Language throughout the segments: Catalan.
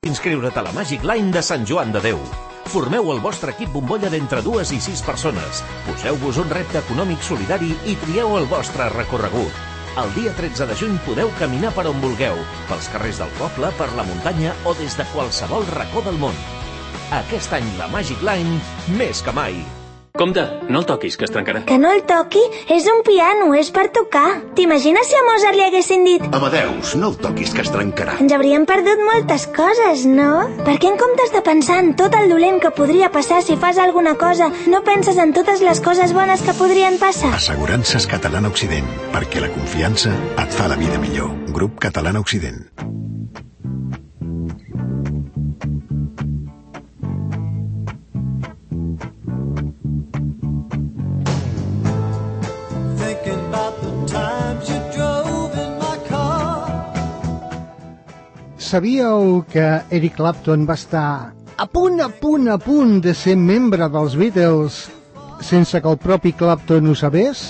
inscriure't a la Magic Line de Sant Joan de Déu. Formeu el vostre equip bombolla d'entre 2 i 6 persones. Poseu-vos un repte econòmic solidari i trieu el vostre recorregut. El dia 13 de juny podeu caminar per on vulgueu, pels carrers del poble, per la muntanya o des de qualsevol racó del món. Aquest any la Magic Line, més que mai. Compte, no el toquis, que es trencarà. Que no el toqui? És un piano, és per tocar. T'imagines si a Mozart li haguessin dit Amadeus, no el toquis, que es trencarà. ens hauríem perdut moltes coses, no? Per què en comptes de pensar en tot el dolent que podria passar si fas alguna cosa, no penses en totes les coses bones que podrien passar? Assegurances Catalana Occident, perquè la confiança et fa la vida millor. Grup Catalana Occident. Sabíeu que Eric Clapton va estar a punt de ser membre dels Beatles sense que el propi Clapton ho sabés?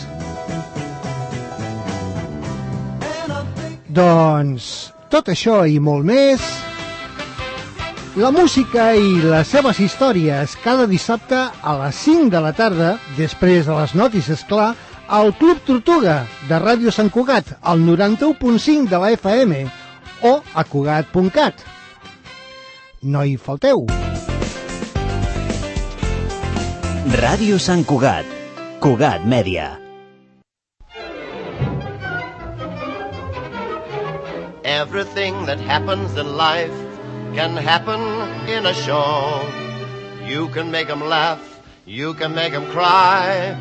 Doncs tot això i molt més, la música i les seves històries cada dissabte a les 5 de la tarda, després de les notícies, clar, al Club Tortuga de Ràdio Sant Cugat, al 91.5 de la FM, o a Cugat.cat. No hi falteu. Ràdio Sant Cugat. Cugat Mèdia. Everything that happens in life can happen in a show. You can make 'em laugh, you can make 'em cry.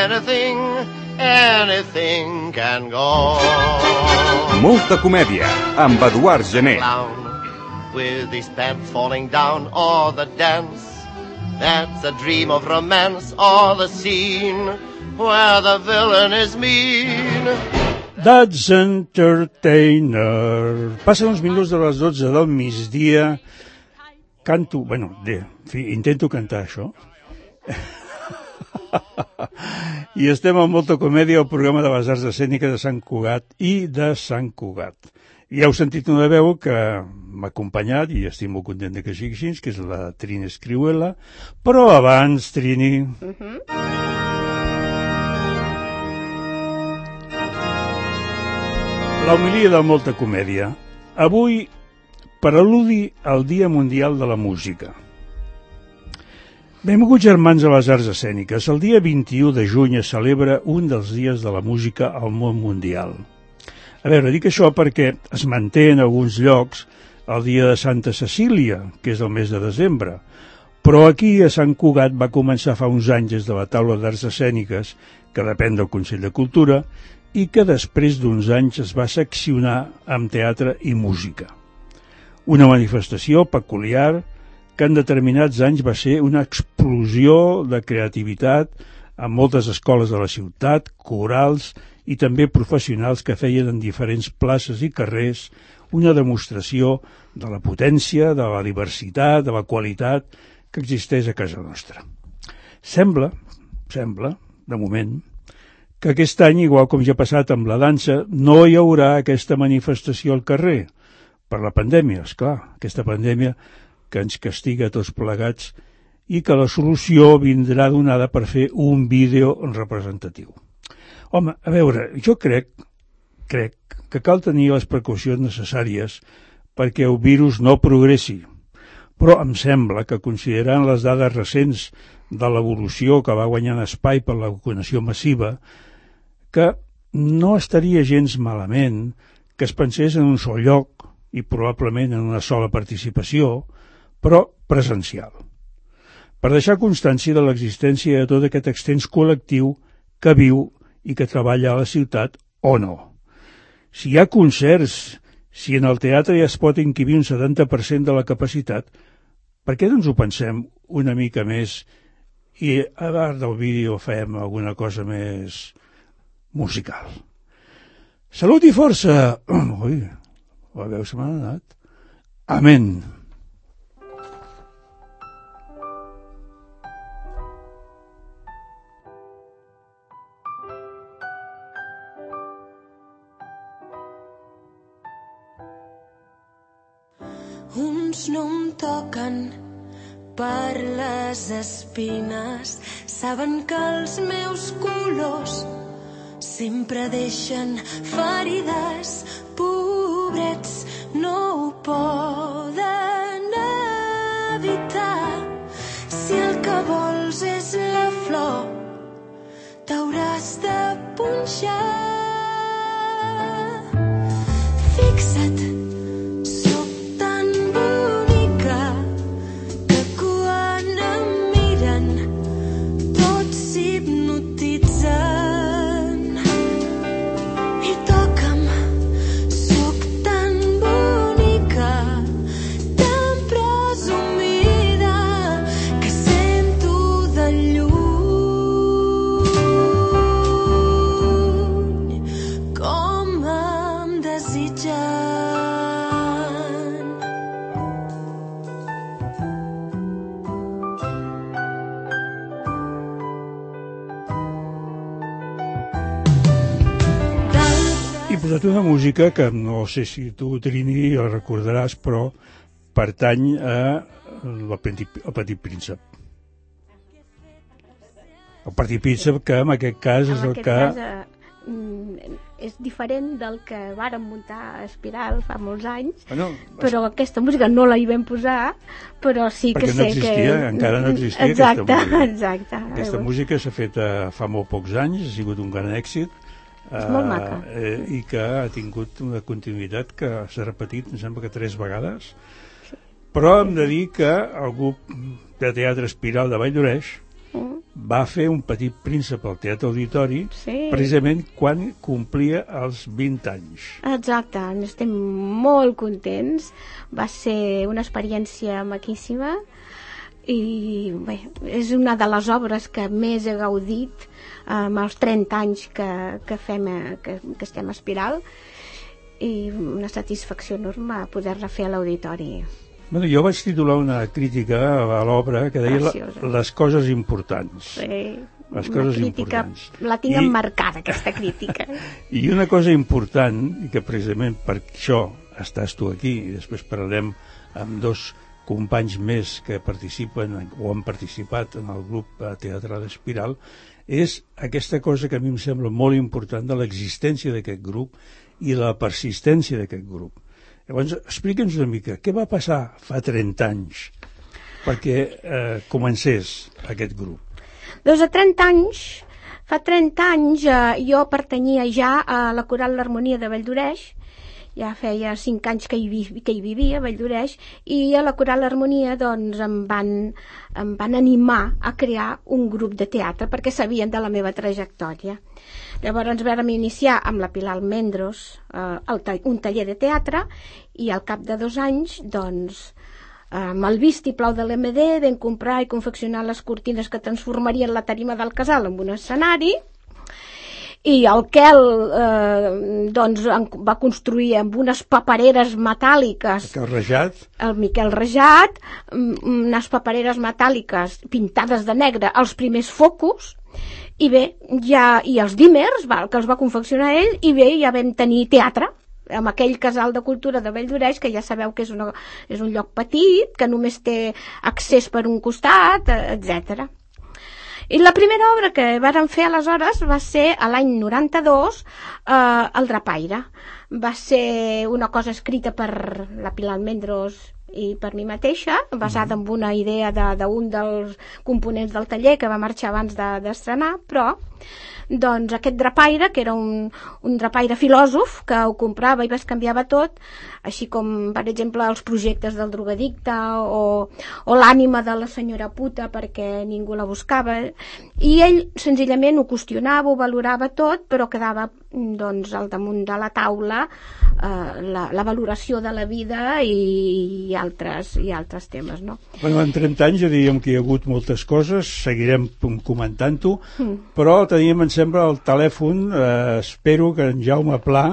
Anything can go. Molta comèdia, amb Eduard Gené. With his pants falling down, or the dance that's a dream of romance, or the scene where the villain is mean. That's Entertainer. Passen uns minuts de les 12 del migdia. Canto, intento cantar això. I estem amb Molta Comèdia, el programa de les arts escèniques de Sant Cugat i de Sant Cugat. Ja heu sentit una veu que m'ha acompanyat i estic molt content que sigui així, que és la Trini Escriuela. Però abans, Trini... La homilia de Molta Comèdia. Avui, per al·ludir al Dia Mundial de la Música. Benvinguts, germans, a les arts escèniques. El dia 21 de juny es celebra un dels dies de la música al món mundial. A veure, dic això perquè es manté en alguns llocs el dia de Santa Cecília, que és el mes de desembre, però aquí a Sant Cugat va començar fa uns anys des de la taula d'arts escèniques, que depèn del Consell de Cultura, i que després d'uns anys es va seccionar amb teatre i música. Una manifestació peculiar que en determinats anys va ser una explosió de creativitat amb moltes escoles de la ciutat, corals i també professionals que feien en diferents places i carrers una demostració de la potència, de la diversitat, de la qualitat que existeix a casa nostra. Sembla, de moment, que aquest any, igual com ja ha passat amb la dansa, no hi haurà aquesta manifestació al carrer, per la pandèmia, esclar, aquesta pandèmia que ens castiga a tots plegats i que la solució vindrà donada per fer un vídeo representatiu. Home, a veure, jo crec que cal tenir les precaucions necessàries perquè el virus no progressi, però em sembla que, considerant les dades recents de l'evolució que va guanyant espai per la vacunació massiva, que no estaria gens malament que es pensés en un sol lloc i probablement en una sola participació, però presencial, per deixar constància de l'existència de tot aquest extens col·lectiu que viu i que treballa a la ciutat o no. Si hi ha concerts, si en el teatre ja es pot encabir un 70% de la capacitat, per què no ens ho pensem una mica més i a part del vídeo fem alguna cosa més musical? Salut i força! Ui, la veu se m'ha anat. Amén. Uns no em toquen per les espines, saben que els meus colors sempre deixen ferides, pobrets no ho poden evitar. Si el que vols és la flor, t'hauràs de punxar. Fixa't, sóc tan bonica que quan em miren tots s'hipnotitzen. I toca'm, sóc tan bonica, tan presumida, que sento de lluny com em desitgen. I posat una música que no sé si tu, Trini, la recordaràs, però pertany a El Petit Príncep. El Petit Príncep, que en aquest cas és el que... és diferent del que vàrem muntar a Espiral fa molts anys, Bueno, però aquesta música no la hi vam posar, però sí que perquè no sé existia, que... encara no existia exacte, aquesta música. exacte. Aquesta música s'ha fet fa molt pocs anys, ha sigut un gran èxit, És molt maca. I que ha tingut una continuïtat que s'ha repetit, em sembla que 3 vegades, però hem de dir que el grup de teatre Espiral de Valldoreix va fer un Petit Príncep al Teatre Auditori, precisament quan complia els 20 anys. Exacte, estem molt contents, va ser una experiència maquíssima i bé, és una de les obres que més he gaudit amb els 30 anys que estem a Espiral, i una satisfacció enorme poder-la fer a l'auditori. Bueno, jo vaig titular una crítica a l'obra que deia les coses importants. Sí, les coses crítica, importants. la tinc emmarcada, aquesta crítica. I una cosa important, i que precisament per això estàs tu aquí, i després parlarem amb 2 companys més que participen o han participat en el grup teatral Espiral, és aquesta cosa que a mi em sembla molt important de l'existència d'aquest grup i la persistència d'aquest grup. Llavors, explica'ns una mica, què va passar fa 30 anys perquè comencés aquest grup? Doncs fa 30 anys jo pertanyia ja a la Coral L'Harmonia de Valldoreix, ja feia 5 anys que hi vivia a Valldoreix, i a la Coral L'Harmonia doncs, em van animar a crear un grup de teatre perquè sabien de la meva trajectòria. Llavors vam iniciar amb la Pilar Almendros un taller de teatre, i al cap de 2 anys doncs, amb el vistiplau de l'MD vam comprar i confeccionar les cortines que transformarien la tarima del casal en un escenari, i el Quel doncs, va construir amb unes papereres metàl·liques, el Miquel Rejat, unes papereres metàl·liques pintades de negre, els primers focus, i bé, i els dímers, que els va confeccionar ell, i bé, ja vam tenir teatre amb aquell casal de cultura de Valldoreix, que ja sabeu que és un lloc petit, que només té accés per un costat, etc. I la primera obra que vàrem fer aleshores va ser a l'any 92, El Drapaire. Va ser una cosa escrita per la Pilar Almendros i per mi mateixa, basada en una idea d'un dels components del taller que va marxar abans d'estrenar, però doncs aquest drapaire, que era un drapaire filòsof que ho comprava i bescanviava tot, així com per exemple els projectes del drogadicte o l'ànima de la senyora puta perquè ningú la buscava, i ell senzillament ho qüestionava, ho valorava tot, però quedava doncs al damunt de la taula la valoració de la vida i altres temes, no? Bueno, en 30 anys ja diríem que hi ha hagut moltes coses, seguirem comentant-ho, però teníem, em sembla, el telèfon, espero que en Jaume Pla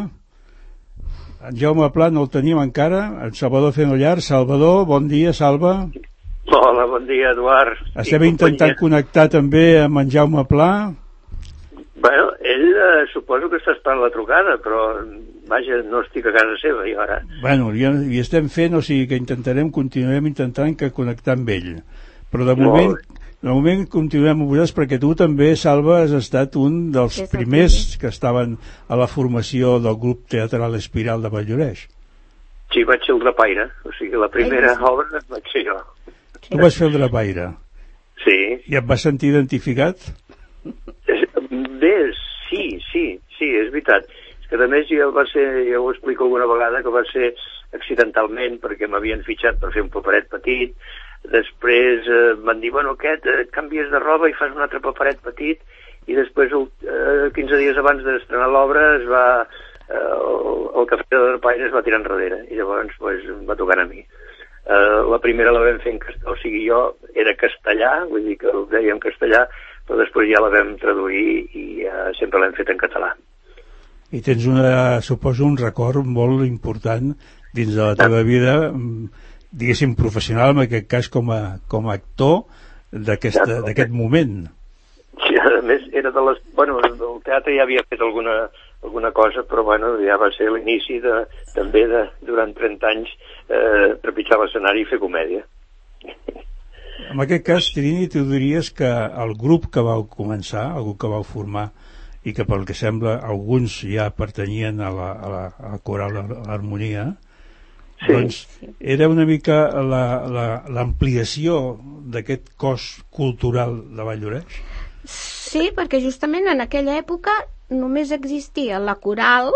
no el tenim encara, en Salvador Fenollar. Salvador, bon dia, Salva. Hola, bon dia, Eduard. Estem intentant connectar també amb en Jaume Pla. Bueno, ell suposo que està esperant la trucada, però vaja, no estic a casa seva i ara... Bueno, ja hi estem fent, o sigui que continuarem intentant que connectar amb ell. Però de moment continuem amb vosaltres, perquè tu també, Salva, has estat un dels primers que estaven a la formació del grup teatral Espiral de Valldoreix. Sí, vaig ser el drapaire, o sigui, la primera obra vaig ser jo. Tu vas fer el drapaire? Sí. I et vas sentir identificat? Bé, sí, és veritat. És que a més ja ho explico alguna vegada, que va ser accidentalment, perquè m'havien fitxat per fer un paperet petit. Després van dir, bueno, canvies de roba i fas un altre paperet petit, i després 15 dies abans d'estrenar l'obra el cafè de drapaire es va tirar enrere, i llavors em va tocar a mi. La primera la vam fer en castellà, o sigui, jo era castellà, vull dir que ho deia en castellà, però després ja la vam traduir i sempre l'hem fet en català. I tens, suposo, un record molt important dins de la teva vida, diguéssim, professional, en aquest cas com a actor d'aquest moment. Sí, a més, era de les... Bueno, el teatre ja havia fet alguna cosa, però bueno, ja va ser l'inici també durant 30 anys trepitjar l'escenari i fer comèdia. En aquest cas, Trini, tu diries que el grup que vau començar, el grup que vau formar, i que pel que sembla alguns ja pertanyien a la coral Harmonia, sí, doncs era una mica l'ampliació d'aquest cos cultural de Valldoreix? Sí, perquè justament en aquella època només existia la coral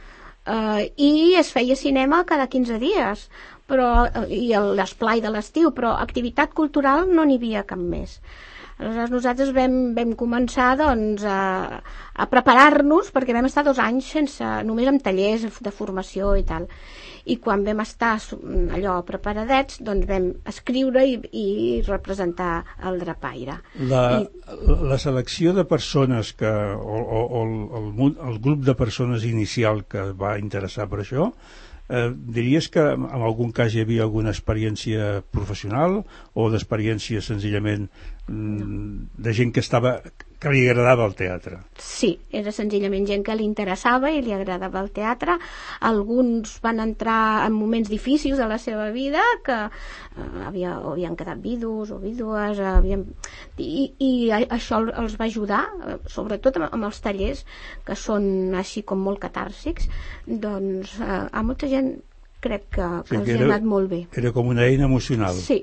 i es feia cinema cada 15 dies i l'esplai de l'estiu, però activitat cultural no n'hi havia cap més. Aleshores nosaltres vam començar doncs, a preparar-nos, perquè vam estar 2 anys només amb tallers de formació i tal, i quan vam estar allò preparadets, doncs vam escriure i representar el drapaire. La selecció de persones o el grup de persones inicial que va interessar per això, diries que en algun cas hi havia alguna experiència professional o d'experiència senzillament de gent que li agradava el teatre? Sí, era senzillament gent que li interessava i li agradava el teatre. Alguns van entrar en moments difícils de la seva vida, que havien quedat vídues o vídues, i això els va ajudar, sobretot amb els tallers, que són així com molt catàrsics. Doncs a molta gent crec que els ha anat molt bé. Era com una eina emocional. Sí.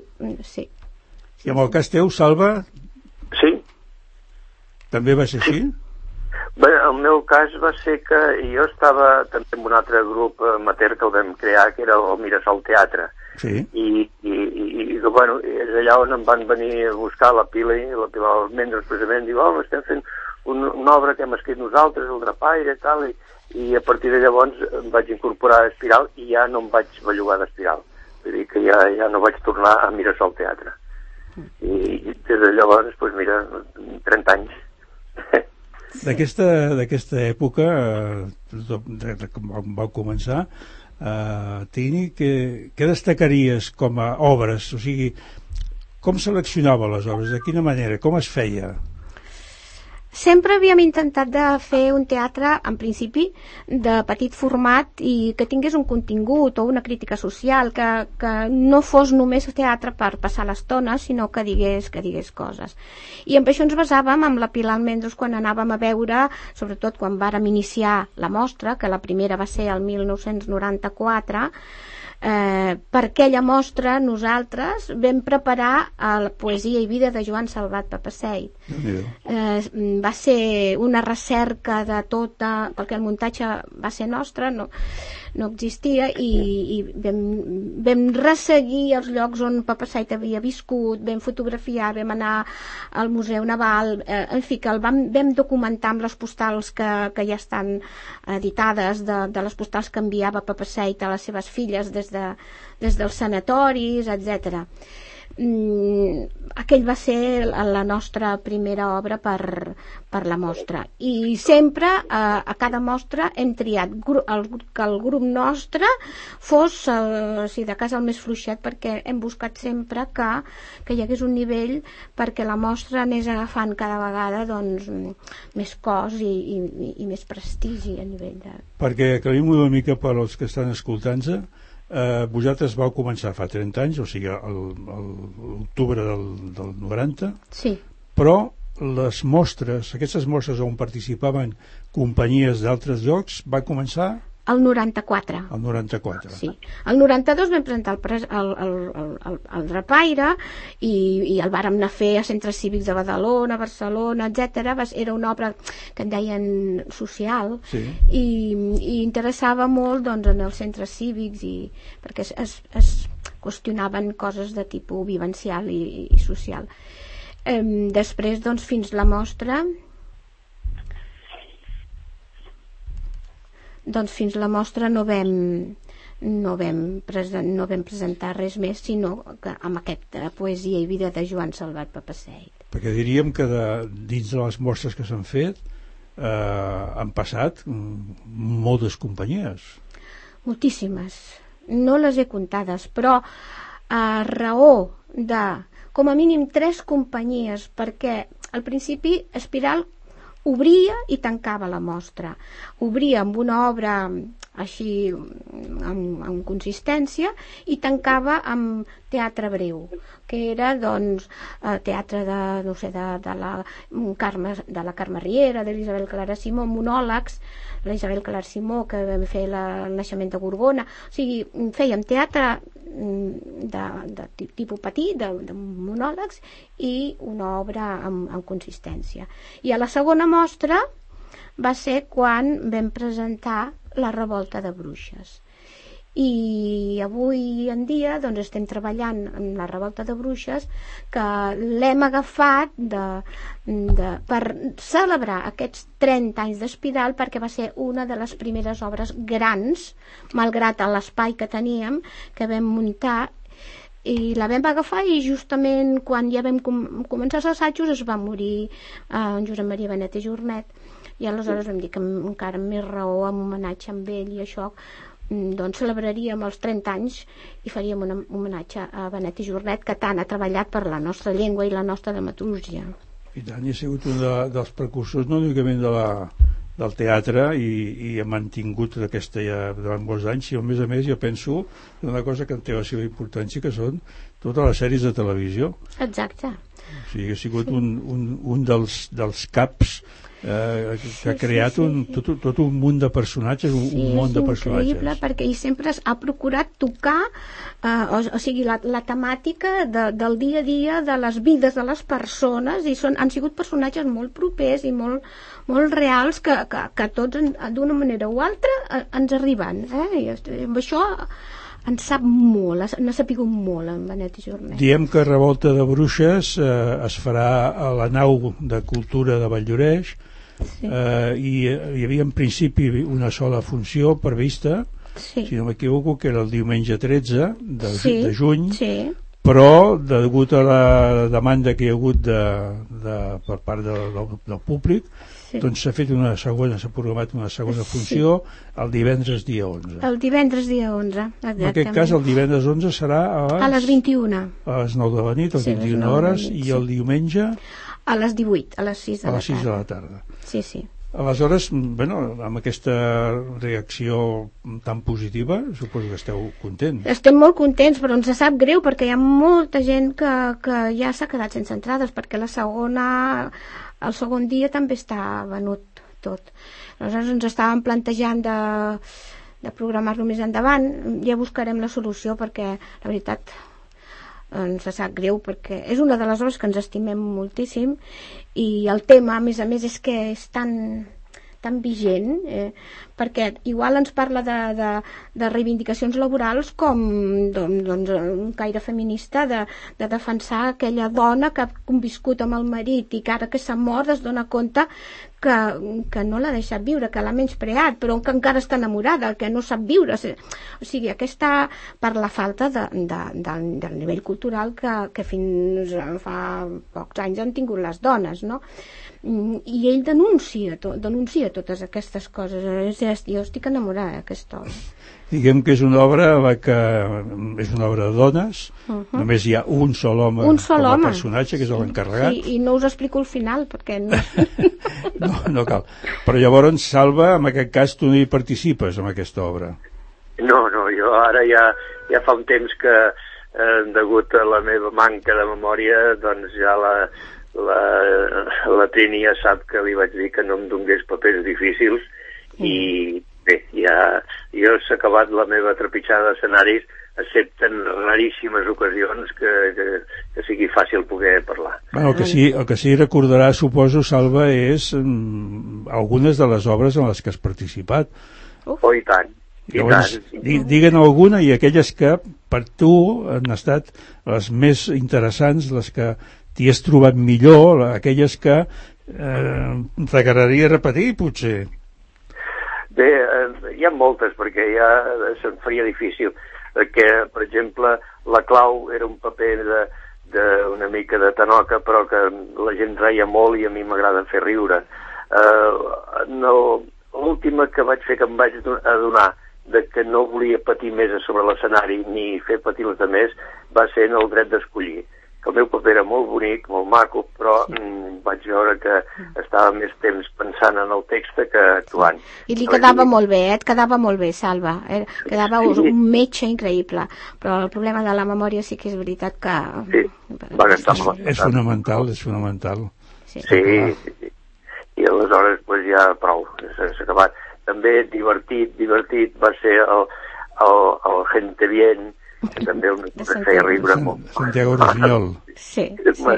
I en el cas teu, Salva? Sí. També va ser així? Bé, el meu cas va ser que jo estava també en un altre grup amateur que el vam crear, que era el Mirasol Teatre. Sí. I bueno, és allà on em van venir a buscar la Pila Almendros, precisament, diu, estem fent una obra que hem escrit nosaltres, el drapaire i tal, i a partir de llavors em vaig incorporar a Espiral i ja no em vaig bellugar d'Espiral. Vull dir que ja no vaig tornar a Mirasol Teatre. I des de llavors, doncs mira, 30 anys. D'aquesta època, quan vau començar, Trini, què destacaries com a obres? O sigui, com seleccionava les obres? De quina manera? Com es feia? Sempre havíem intentat de fer un teatre, en principi, de petit format i que tingués un contingut o una crítica social, que no fos només teatre per passar l'estona, sinó que digués coses. I amb això ens basàvem amb la Pilar Almendros quan anàvem a veure, sobretot quan vàrem iniciar la mostra, que la primera va ser el 1994, per aquella mostra nosaltres vam preparar la poesia i vida de Joan Salvat Papaseit. Va ser una recerca de tota, perquè el muntatge va ser nostre, no existia, i vam resseguir els llocs on Papaseit havia viscut, vam fotografiar, vam anar al Museu Naval, en fi, que el vam documentar amb les postals que ja estan editades, de les postals que enviava Papaseit a les seves filles des dels sanatoris, etc. aquell va ser la nostra primera obra per la mostra, i sempre a cada mostra hem triat que el grup nostre fos si de cas el més fluixet, perquè hem buscat sempre que hi hagués un nivell perquè la mostra anés agafant cada vegada doncs, més cos i més prestigi a nivell de... Perquè aclarim una mica per als que estan escoltant-se. Vosaltres vau començar fa 30 anys, o sigui l'octubre del 90, sí. Però les mostres, aquestes mostres on participaven companyies d'altres llocs, va començar el 94. El 94. Sí. El 92 vam presentar el Drapaire i el vàrem anar a fer a centres cívics de Badalona, Barcelona, etc. Era una obra que en deien social, sí. i interessava molt doncs, en els centres cívics perquè es qüestionaven coses de tipus vivencial i social. Després, doncs, fins la mostra... Doncs fins la mostra no vam presentar res més, sinó que amb aquesta poesia i vida de Joan Salvat Papaseit. Perquè diríem que dins de les mostres que s'han fet han passat moltes companyies. Moltíssimes. No les he comptades, però a raó de com a mínim 3 companyies, perquè al principi Espiral obria i tancava la mostra. Obria amb una obra així amb consistència i tancava amb teatre breu, que era doncs teatre de la Carme Riera, de l'Isabel Clara Simó, monòlegs, la Isabel Clara Simó, que vam fer el naixement de Gorgona. O sigui, fèiem teatre de tipus petit, de monòlegs, i una obra amb consistència. I a la segona mostra va ser quan vam presentar La revolta de bruixes. I avui en dia doncs, estem treballant en La revolta de bruixes, que l'hem agafat per celebrar aquests 30 anys d'Espiral, perquè va ser una de les primeres obres grans, malgrat l'espai que teníem, que vam muntar, i la vam agafar, i justament quan ja vam començar els assajos es va morir en Josep Maria Benet i Jornet, i aleshores vam dir que encara amb més raó, amb homenatge amb ell i això, doncs celebraríem els 30 anys i faríem un homenatge a Benet i Jornet, que tant ha treballat per la nostra llengua i la nostra dramaturgia. I tant, i ha sigut un dels precursors no únicament del teatre, i ha mantingut aquesta ja durant molts anys, i a més jo penso una cosa que té la seva importància, que són totes les sèries de televisió. Exacte. O sigui, ha sigut un dels caps que ha creat tot un munt de personatges, un món de personatges. Sí, és increïble, perquè ell sempre ha procurat tocar o sigui, la temàtica del dia a dia, de les vides de les persones, i han sigut personatges molt propers i molt reals, que tots d'una manera o altra ens arriben, i amb això en sap molt, n'ha sapigut molt en Benet i Jornet. Diem que Revolta de Bruixes es farà a la nau de Cultura de Valldoreix, sí. I hi havia en principi una sola funció prevista, sí. Si no m'equivoco, que era el diumenge 13 de juny, sí. Però degut a la demanda que hi ha hagut per part del públic, sí. Doncs s'ha programat una segona funció, sí. El divendres dia 11. El divendres dia 11, exactament. En aquest cas el divendres 11 serà a les 21. A les 9 de la nit, a les 21 hores, i el diumenge a les 18, a les 6 de la tarda. A les 6 de la tarda. Sí, sí. Aleshores, amb aquesta reacció tan positiva, suposo que esteu contents. Estem molt contents, però ens sap greu perquè hi ha molta gent que ja s'ha quedat sense entrades, perquè el segon dia també està venut tot. Aleshores ens estàvem plantejant de programar-lo més endavant. Ja buscarem la solució, perquè la veritat ens sap greu, perquè és una de les obres que ens estimem moltíssim, i el tema, a més, és que és tan tan vigent, perquè igual ens parla de reivindicacions laborals com doncs, un caire feminista de defensar aquella dona que ha conviscut amb el marit i que ara que s'ha mort es dona compte que no l'ha deixat viure, que l'ha menyspreat, però que encara està enamorada, que no sap viure. O sigui, aquesta, per la falta del nivell cultural que fins fa pocs anys han tingut les dones, no? I ell denuncia totes aquestes coses. Jo estic enamorada d'aquesta obra. Diguem que és una obra de dones, només hi ha un sol home com a personatge, que és l'encarregat. Sí, i no us explico el final, perquè no... no cal. Però llavors, Salva, en aquest cas tu no hi participes, en aquesta obra. No, jo ara ja fa un temps que, degut a la meva manca de memòria, doncs ja la Trini ja sap que li vaig dir que no em donés papers difícils i bé, jo s'ha acabat la meva trepitjada d'escenaris, excepte en raríssimes ocasions que sigui fàcil poder parlar. Bueno, el que sí recordarà, suposo, Salva, és algunes de les obres en les que has participat. Oh, i tant. Llavors, digue'n alguna, i aquelles que per tu han estat les més interessants, les que t'hi has trobat millor, aquelles que t'agradaria repetir, potser. Bé, hi ha moltes, perquè ja se'n faria difícil, perquè, per exemple, La clau era un paper d'una mica de tanoca, però que la gent reia molt i a mi m'agrada fer riure. L'última que vaig fer, que em vaig adonar de que no volia patir més sobre l'escenari ni fer patir els altres, va ser en El dret d'escollir. El meu paper era molt bonic, molt maco, però vaig veure que estava més temps pensant en el text que actuant. I li quedava molt bé, et quedava molt bé, Salva. Quedava un metge increïble, però el problema de la memòria sí que és veritat que... Sí, és fonamental, és fonamental. Sí. I aleshores ja prou, s'ha acabat. També divertit va ser el Gente Bien, que també feia riure molt. Santiago Rusiñol. Sí.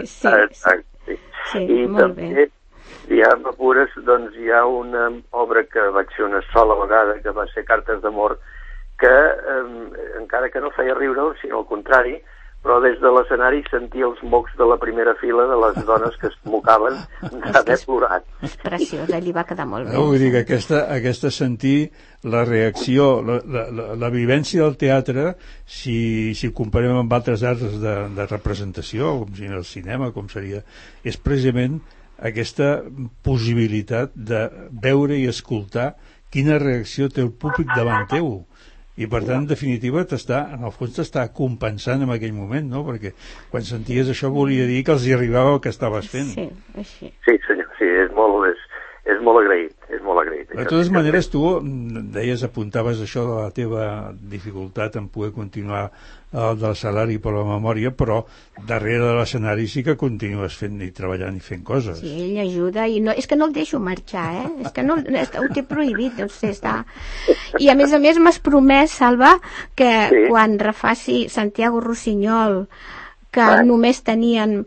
I també, ja m'apures, doncs hi ha una obra que vaig fer una sola vegada, que va ser Cartes d'amor, que encara que no feia riure, sinó al contrari, però des de l'escenari sentia els mocs de la primera fila de les dones que es mocaven d'haver plorat. És preciós, li va quedar molt bé. No, vull dir que aquesta sentir la reacció, la vivència del teatre, si ho comparem amb altres arts de representació, com si el cinema, com seria, és precisament aquesta possibilitat de veure i escoltar quina reacció té el públic davant teu. I per tant, en definitiva, en el fons t'està compensant en aquell moment, no? Perquè quan senties això volia dir que els hi arribava el que estaves fent. Sí, així. Sí, senyor, sí, és molt agraït, és molt agraït. De totes maneres, tu deies, apuntaves això de la teva dificultat en poder continuar del salari per la memòria, però darrere de l'escenari sí que continues fent i treballant i fent coses. Sí, ell ajuda, i no, és que no el deixo marxar, és que no, ho té prohibit, no sé, està... I a més m'has promès, Salva, que quan refaci Santiago Rusiñol, que només tenien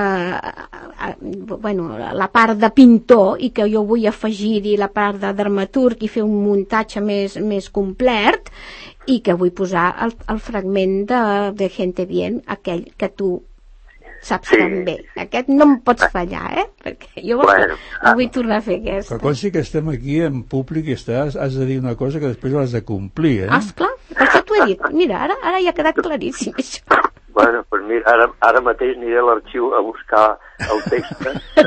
la part de pintor i que jo vull afegir-hi la part de dramaturg i fer un muntatge més complet, i que vull posar el fragment de Gente Bien, aquell que tu saps tan bé. Aquest no em pots fallar, perquè jo vull tornar a fer aquest. Que consti que estem aquí en públic i has de dir una cosa que després l'has de complir, Esclar, per això t'ho he dit. Mira, ara ja ha quedat claríssim això. Bueno, doncs mira, ara mateix aniré a l'arxiu a buscar el text.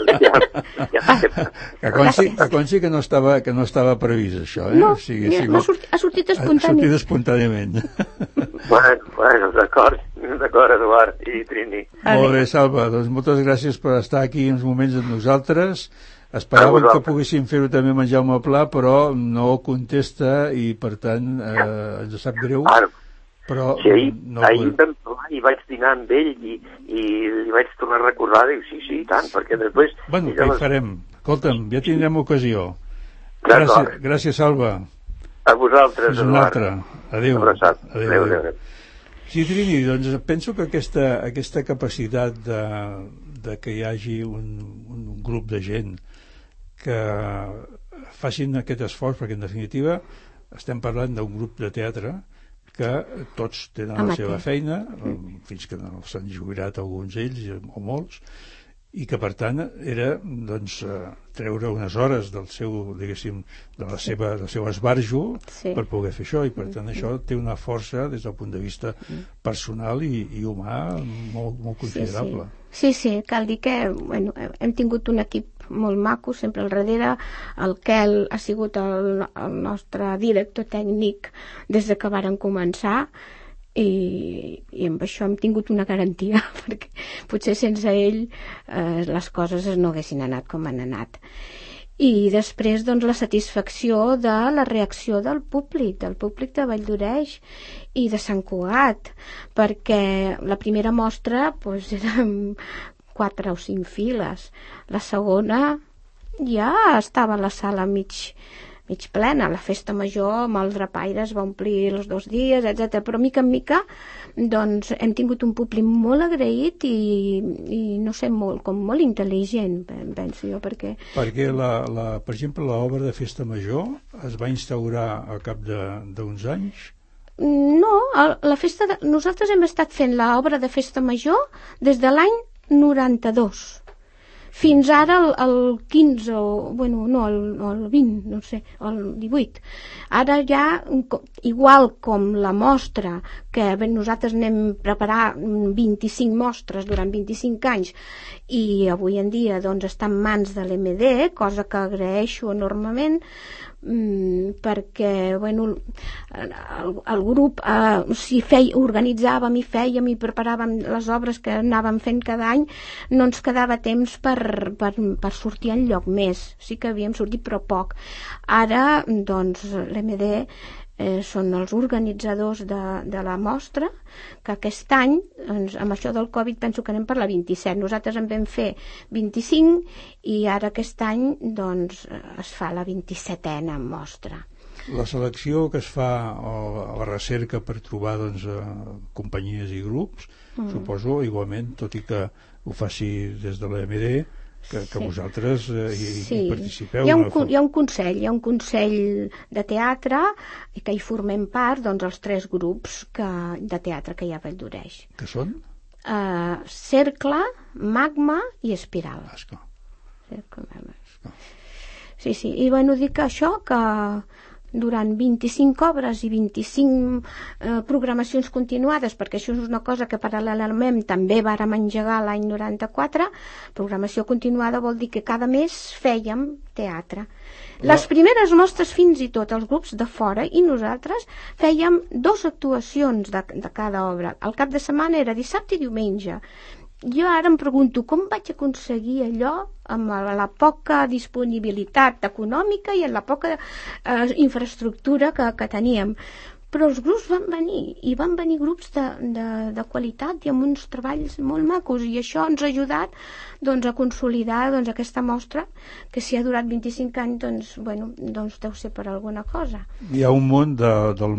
Que consti que no estava previst això, No, ha sortit espontàniament. Bueno, d'acord, Eduard i Trini. Molt bé, Salva, doncs moltes gràcies per estar aquí uns moments amb nosaltres. Esperàvem que poguéssim fer-ho també amb en Jaume Pla, però no contesta i, per tant, ens sap greu. Però ahir vam parlar i vaig dinar amb ell i li vaig tornar a recordar, diu, sí, tant, perquè després... Bueno, què hi farem? Escolta'm, ja tindrem ocasió. Gràcies, Salva. A vosaltres, Eduard. Una altra. Adéu. Adéu. Sí, Trini, doncs penso que aquesta capacitat de que hi hagi un grup de gent que facin aquest esforç, perquè en definitiva estem parlant d'un grup de teatre que tots tenen la seva feina, fins que no s'han jubilat alguns d'ells o molts, i que per tant era doncs, treure unes hores del seu, diguéssim, del seu esbarjo per poder fer això, i per tant això té una força des del punt de vista personal i humà molt considerable. Sí, cal dir que hem tingut un equip molt maco, sempre al darrere. El Quel ha sigut el nostre director tècnic des que varen començar, i amb això hem tingut una garantia, perquè potser sense ell les coses no haguessin anat com han anat. I després doncs la satisfacció de la reacció del públic de Valldoreix i de Sant Cugat, perquè la primera mostra doncs, eren 4 o 5 files, la segona ja estava la sala mig plena, la festa major amb el drapaire es va omplir els 2 dies, etc. Però mica en mica doncs, hem tingut un públic molt agraït i no sé, molt intel·ligent, penso jo, perquè per exemple, l'obra de festa major es va instaurar al cap d'uns anys? No, nosaltres hem estat fent l'obra de festa major des de l'any 92 fins ara el 15 el 20, no sé, el 18. Ara ja, igual com la mostra, que nosaltres anem preparar 25 mostres durant 25 anys i avui en dia doncs, està en mans de l'MD, cosa que agraeixo enormement, perquè el grup organitzàvem i fèiem i preparàvem les obres que anàvem fent cada any, no ens quedava temps per sortir enlloc més. Sí que havíem sortit però poc. Ara doncs l'MD són els organitzadors de la mostra, que aquest any doncs, amb això del Covid penso que anem per la 27. Nosaltres en vam fer 25 i ara aquest any doncs, es fa la 27a mostra. La selecció que es fa o la recerca per trobar doncs, companyies i grups, suposo igualment, tot i que ho faci des de l'MD, que vosaltres hi participeu. Hi ha un consell de teatre i que hi formem part doncs, els 3 grups de teatre que hi ha a Valldoreix. Que són? Cercle, Magma i Espiral. Sí, i dic això, que durant 25 obres i 25 programacions continuades, perquè això és una cosa que paral·lelament també vàrem engegar l'any 94. Programació continuada vol dir que cada mes fèiem teatre. Les primeres mostres, fins i tot els grups de fora i nosaltres fèiem 2 actuacions de cada obra. El cap de setmana era dissabte i diumenge. Jo ara em pregunto com vaig aconseguir allò amb la poca disponibilitat econòmica i amb la poca infraestructura que teníem. Però els grups van venir, i van venir grups de qualitat i amb uns treballs molt macos, i això ens ha ajudat doncs, a consolidar doncs, aquesta mostra, que si ha durat 25 anys, doncs deu ser per alguna cosa. Hi ha un món del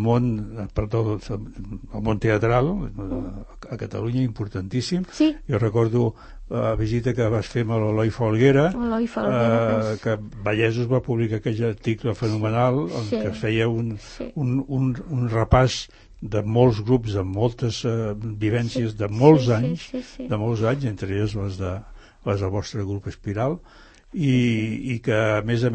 món teatral a Catalunya importantíssim. Sí. Jo recordo la visita que vas fer amb l'Eloi Folguera, que Vallesos va publicar aquell article fenomenal en què es feia un repàs de molts grups, de moltes vivències de molts anys, entre elles les del vostre grup Espiral, i que a més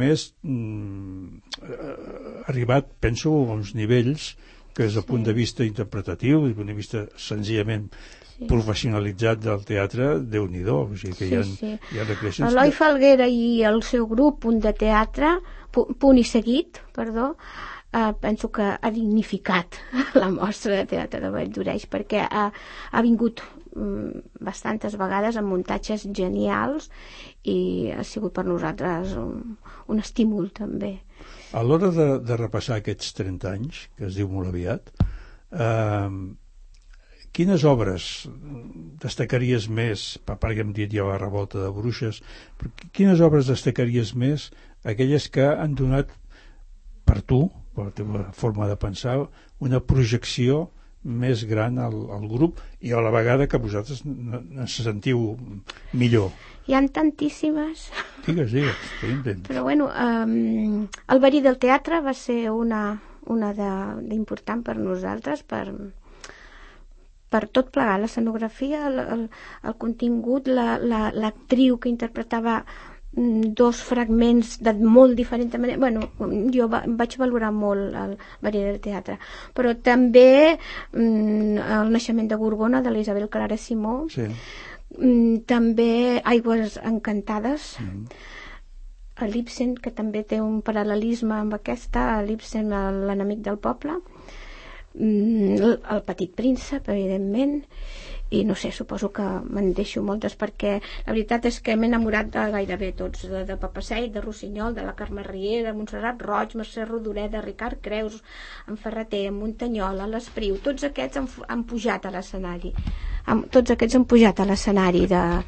ha arribat, penso, a uns nivells que des del punt de vista interpretatiu, des del punt de vista senzillament professionalitzat del teatre, Déu-n'hi-do. O sigui que hi ha recreacions. Eloi Folguera i el seu grup Punt de Teatre, Punt i Seguit, penso que ha dignificat la mostra de teatre de Valldoreix, perquè ha vingut bastantes vegades amb muntatges genials i ha sigut per nosaltres un estímul també. A l'hora de repassar aquests 30 anys, que es diu molt aviat, quines obres destacaries més, perquè hem dit ja la Revolta de Bruixes, però quines obres destacaries més, aquelles que han donat per tu, per la teva forma de pensar, una projecció més gran al grup i a la vegada que vosaltres se sentiu millor. Hi ha tantíssimes. Digues, t'intent. Però bueno, el verí del teatre va ser una d'important per nosaltres, per tot plegar, l'escenografia, el contingut, l'actriu que interpretava dos fragments de molt diferent manera. Bueno, jo vaig valorar molt el verí del teatre, però també el naixement de Gorgona de l'Isabel Clara Simó, sí. També Aigües encantades, a l'Ibsen, que també té un paral·lelisme amb aquesta, a l'Ibsen, l'enemic del poble, el Petit Príncep, evidentment, i no sé, suposo que me'n deixo moltes, perquè la veritat és que m'he enamorat de gairebé tots, de Papaseit, de Rossinyol, de la Carme Riera, de Montserrat Roig, Mercè Rodoreda, Ricard Creus, en Ferreter, en Muntanyola, l'Espriu, tots aquests han pujat a l'escenari, tots aquests han pujat a l'escenari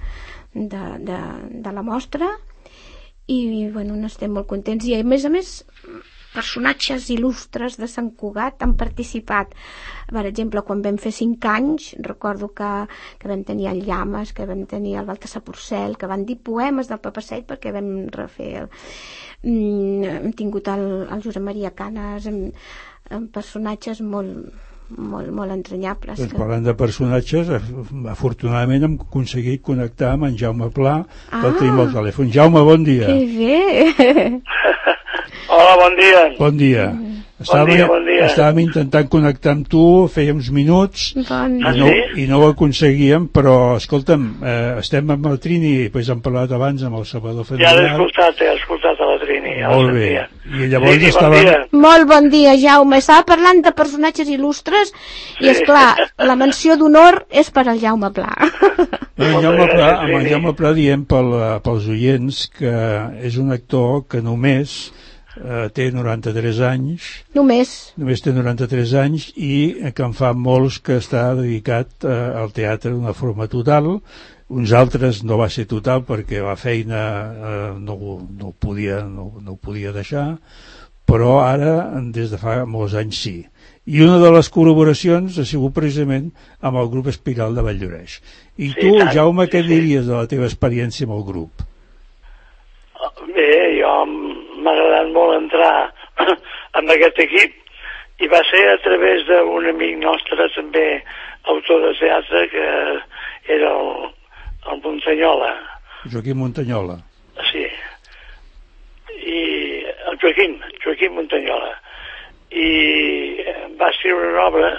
de la mostra, i bueno, n'estem molt contents, i a més personatges il·lustres de Sant Cugat han participat. Per exemple, quan vam fer 5 anys, recordo que vam tenir el Llames, que vam tenir el Baltasar Porcel, que van dir poemes del Papaseit perquè vam refer. Hem tingut el Josep Maria Canes, personatges molt entranyables. Doncs parlant de personatges, afortunadament hem aconseguit connectar amb en Jaume Pla, el tenim al telèfon. Jaume, bon dia. Que bé! Hola, bon dia. Bon dia. Estàvem intentant connectar amb tu, feia uns minuts i no ho aconseguíem, però escolta'm, estem amb el Trini, després hem parlat abans amb el Salvador Federal. Ja l'he escoltat a la Trini. Molt bé. I llavors estàvem... Molt bon dia, Jaume. Estava parlant de personatges il·lustres i, esclar, la menció d'honor és per al Jaume Pla. Amb el Jaume Pla diem pels oients que és un actor que només té 93 anys. Només té 93 anys i que en fa molts que està dedicat al teatre d'una forma total. Uns altres no va ser total perquè la feina no ho podia deixar, però ara des de fa molts anys sí. I una de les col·laboracions ha sigut precisament amb el grup Espiral de Valldoreix. I tu, Jaume, què diries de la teva experiència amb el grup? Bé, jo m'ha agradat molt entrar amb aquest equip i va ser a través d'un amic nostre també autor de teatre que era el Muntanyola. Joaquim Muntanyola. Sí. I el Joaquim Muntanyola. I va escriure una obra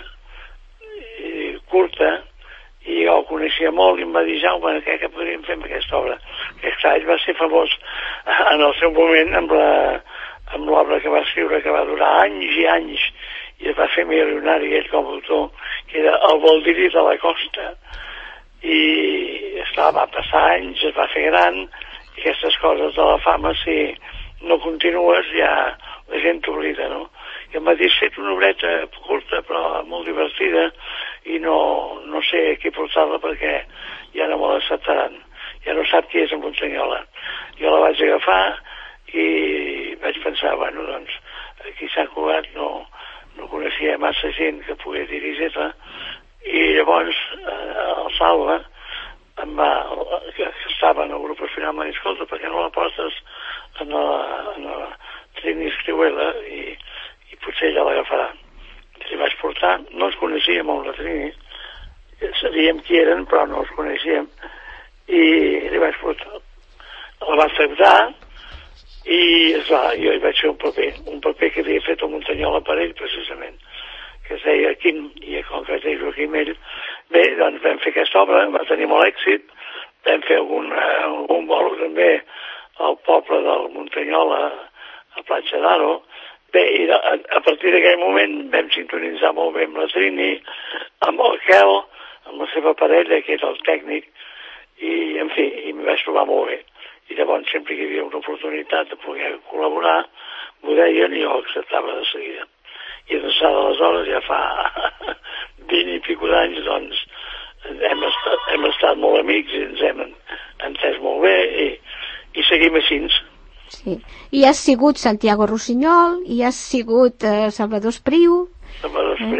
curta i jo el coneixia molt i em va dir, Jaume, què podríem fer amb aquesta obra? Aquest any va ser famós en el seu moment amb l'obra que va escriure, que va durar anys i anys i es va fer milionari ell com a autor, que era El Baldiri de la Costa. I esclar, va passar anys, es va fer gran i aquestes coses de la fama, si no continues ja la gent t'oblida, no? I em va dir, fet una obreta curta però molt divertida i no sé qui portar-la perquè ja no me l'acceptaran, ja no sap qui és en Muntanyola. Jo la vaig agafar i vaig pensar, bueno, doncs aquí a Sant Cugat no coneixia massa gent que pogués dirigir-la i llavors el Salva que estava en el grup final m'ha dit, escolta, per què no la portes en la Trini Escriuela i potser ella l'agafarà. Li vaig portar, no els coneixíem amb la Trini, sabíem qui eren però no els coneixíem i li vaig portar. La va acceptar i esclar, jo hi vaig fer un paper que havia fet el Muntanyola per ell precisament, que es deia Quim, i com que es deia Joaquim ell. Bé, doncs vam fer aquesta obra, va tenir molt èxit, vam fer algun bolo també al poble del Muntanyola, a Platja d'Aro. Bé, i a partir d'aquell moment vam sintonitzar molt bé amb la Trini, amb el Quel, amb la seva parella, que era el tècnic, i, en fi, m'hi vaig trobar molt bé. I llavors, sempre que hi havia una oportunitat de poder col·laborar, m'ho deien i jo acceptava de seguida. I d'ençà d'aleshores, ja fa 20 i pico d'anys, doncs, hem estat molt amics i ens hem entès molt bé i seguim així. Sí. I has sigut Santiago Rossinyol, i has sigut Salvador Espriu. Salvador Espriu, sí.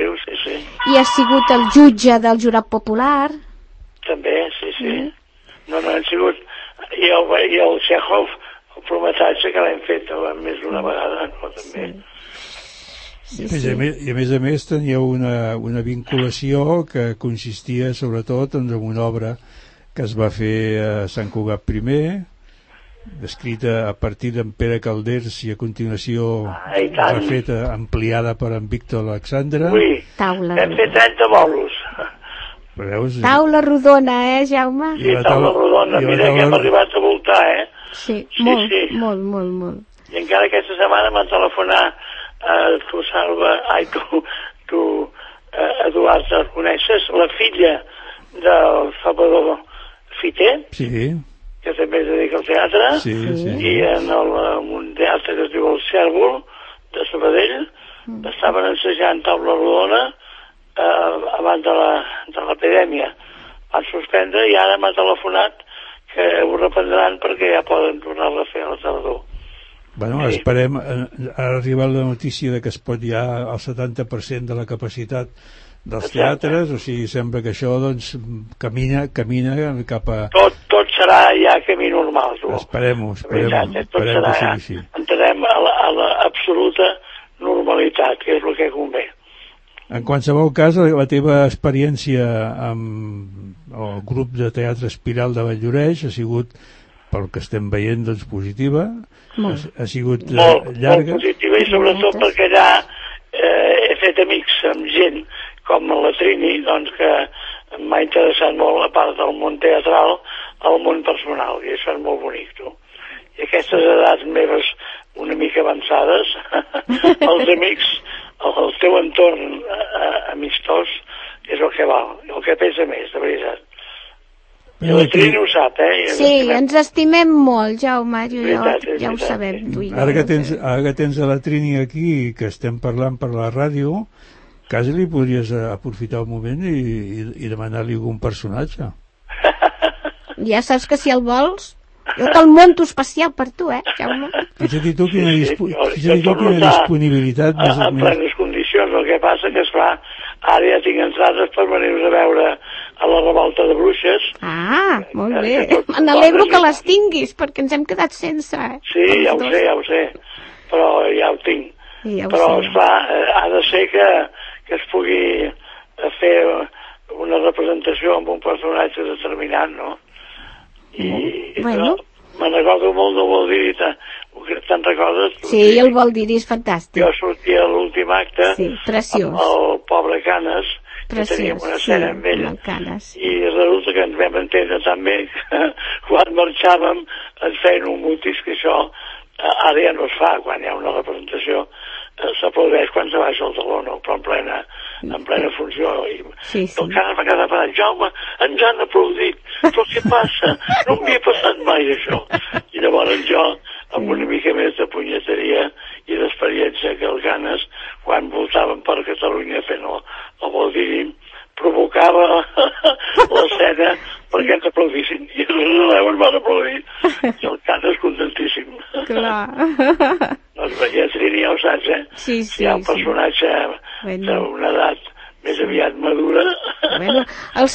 sí. I ha sigut el jutge del jurat popular. També, sí. No, han sigut... I el Chekhov, el prometatge que l'hem fet més d'una vegada, no, també. I a més a més teníeu una vinculació que consistia sobretot en una obra que es va fer a Sant Cugat I, escrita a partir d'en Pere Calders i a continuació refeta, ampliada per en Víctor Alexandre. Ui, hem fet 30 bolos. Veus? Taula rodona, Jaume? Sí, taula rodona, mira que hem arribat a voltar, Sí, molt. I encara aquesta setmana m'ha telefonat tu, Salva, Eduard, el coneixes? La filla del Salvador Fiter? Sí. Que també es dedica al teatre, i en un teatre que es diu el Cèrvol, de Sabadell, estaven ensejant taula rodona abans de l'epidèmia. Van suspendre i ara m'ha telefonat que ho reprendran perquè ja poden tornar-la a fer a la tardor. Bueno, esperem, ha arribat la notícia de que es pot ja al 70% de la capacitat dels teatres, o sigui, sembla que això doncs camina cap a... Tot serà ja camí normal, tu. Esperem-ho, que sigui així. Entrarem a l'absoluta normalitat, que és el que convé. En qualsevol cas, la teva experiència amb el grup de teatre Espiral de Valldoreix ha sigut, pel que estem veient, doncs positiva, ha sigut llarga. Molt positiva, i sobretot perquè allà he fet amics amb gent com la Trini, doncs que m'ha interessat molt, a part del món teatral, el món personal, i això és molt bonic, tu. I aquestes edats meves una mica avançades, els amics, el teu entorn amistós, és el que val, el que pesa més, de veritat. I la Trini ho sap, Sí, ens estimem molt, Jaume, ja ho sabem, tu i jo. Ara que tens a la Trini aquí, que estem parlant per la ràdio, quasi li podries aprofitar un moment i demanar-li algun personatge. Ja saps que si el vols, jo te'l monto especial per tu, Jaume? Fixa't tu quina disponibilitat. En plenes condicions, el que passa que, esclar, ara ja tinc entrades per venir-nos a veure a la revolta de bruixes. Ah, molt bé. Me n'alegro que les tinguis, perquè ens hem quedat sense. Sí, ja ho sé, però ja ho tinc. Però, esclar, ha de ser que es pugui fer una representació amb un personatge determinat, no? Bueno. Me'n recordo molt del Valdirí, te'n recordes? Sí, el Valdirí és fantàstic. Jo sortia a l'últim acte amb el pobre Canes, que teníem una escena amb ell, i resulta que ens vam entendre tan bé que quan marxàvem ens feien un mutis, que això ara ja no es fa, quan hi ha una representació s'aplaudeix quan se baixa el taló, no? Però en plena funció. I el Canes va quedar parat. Jaume, ens han aplaudit, però què passa? No m'hi ha passat mai això. I llavors jo, amb una mica més de punyeteria i d'experiència que el Canes, quan voltàvem per Catalunya fent el Valdirí, provocava l'escena perquè ens aplaudissin, i els van aplaudir, i el Canes contentíssim. Clar. Doncs ja Trini, ja ho saps, Sí, hi ha un personatge d'una edat més aviat madura. Bueno,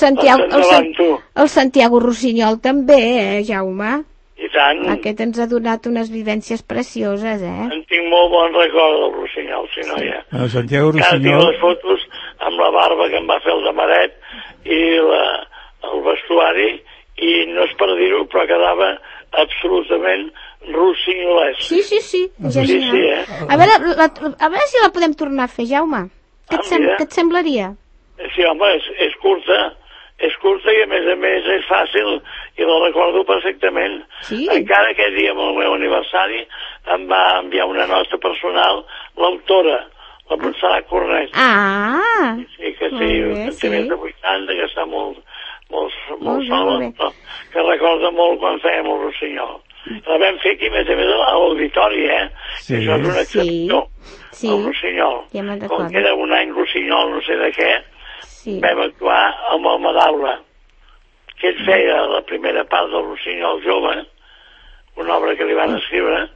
el Santiago Rossinyol també, Jaume? I tant. Aquest ens ha donat unes vivències precioses, En tinc molt bon record del Rossinyol, si no ja. El Santiago Rossinyol... Tinc les fotos amb la barba que em va fer el Damaret i el vestuari, i no és per dir-ho, però quedava absolutament rossinyolesc. Sí, genial. A veure si la podem tornar a fer, Jaume. Què et semblaria? Sí, home, és curta i a més és fàcil, i la recordo perfectament. Encara aquell dia amb el meu aniversari em va enviar una nota personal l'autora, la Montserrat Cornet. Sí, que té més de 80, que està molt sola, que recorda molt quan fèiem el Rossinyol. La vam fer aquí, més a més, a l'auditori, Això és una excepció, el Rossinyol. Com que era un any Rossinyol, no sé de què, vam actuar amb el Madaula, que ell feia la primera part del Rossinyol jove, una obra que li van escriure,